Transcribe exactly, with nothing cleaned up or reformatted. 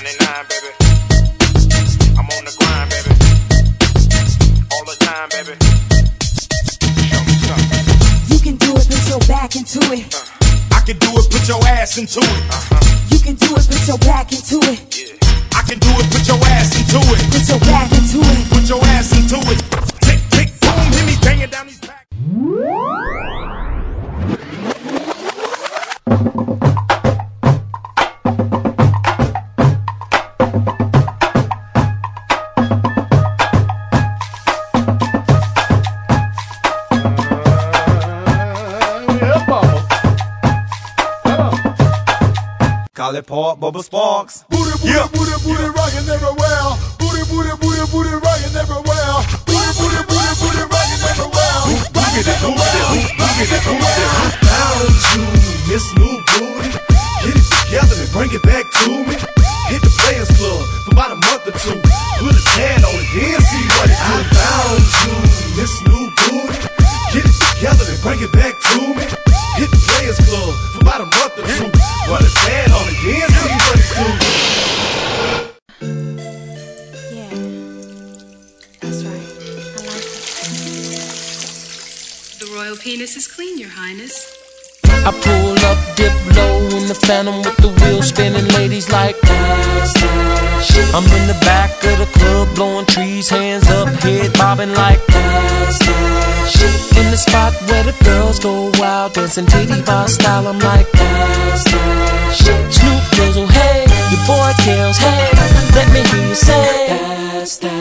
ninety-nine, baby. I'm on the grind, baby. All the time, baby. Show me something. You can do it, put your back into it. Uh. I can do it, put your ass into it. Uh-huh. You can do it, put your back into it. Yeah. I can do it, put your ass into it. Put your back into it. Put your ass into it. Tick, tick, boom, hit me banging down these packs. Call it Port Bubba Sparks. Booty, booty, Yeah. booty, booty, rockin' everywhere. Booty, booty, booty, booty, rockin' everywhere. Booty, booty, booty, booty, rockin' everywhere. Rockin' everywhere. Rockin' everywhere. I found you, Miss New Booty. Get it together and bring it back to me. Hit the Players Club for about a month or two. Put a tan on it, then see what it do. I found you, Miss New Booty. Get it together and bring it back to me. Hit the Players Club for about a month or two. Put a tan on it, then see what it do. Yeah, that's right. I like it. The royal penis is clean, Your Highness. I pull up, dip low in the Phantom with the wheels spinning, ladies like dance, dance, shit. I'm in the back of the club blowing trees, hands up, head bobbing like dance, dance, shit. In the spot where the girls go wild, dancing titty bar style, I'm like dance, dance, shit. Snoop Dizzle, hey, your boy Kills, hey, let me hear you say dance, dance.